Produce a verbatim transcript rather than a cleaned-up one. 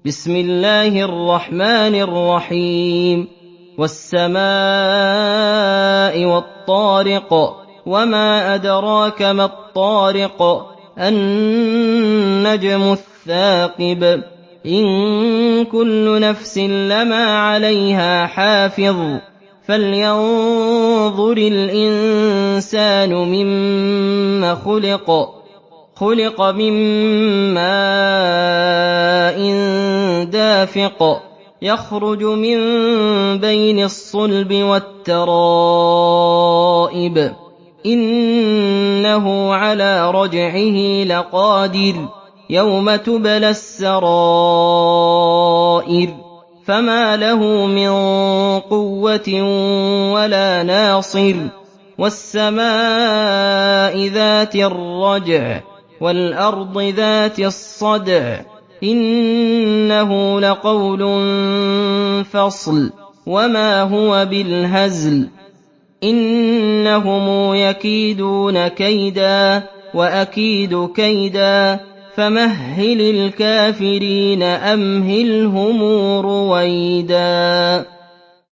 بسم الله الرحمن الرحيم والسماء والطارق وما أدراك ما الطارق النجم الثاقب إن كل نفس لما عليها حافظ فلينظر الإنسان مما خلق خلق من ماء دافق يخرج من بين الصلب والترائب إنه على رجعه لقادر يوم تبلى السرائر فما له من قوة ولا ناصر والسماء ذات الرجع والأرض ذات الصدع إنه لقول فصل وما هو بالهزل إنهم يكيدون كيدا وأكيد كيدا فمهل الكافرين أمهلهم رويدا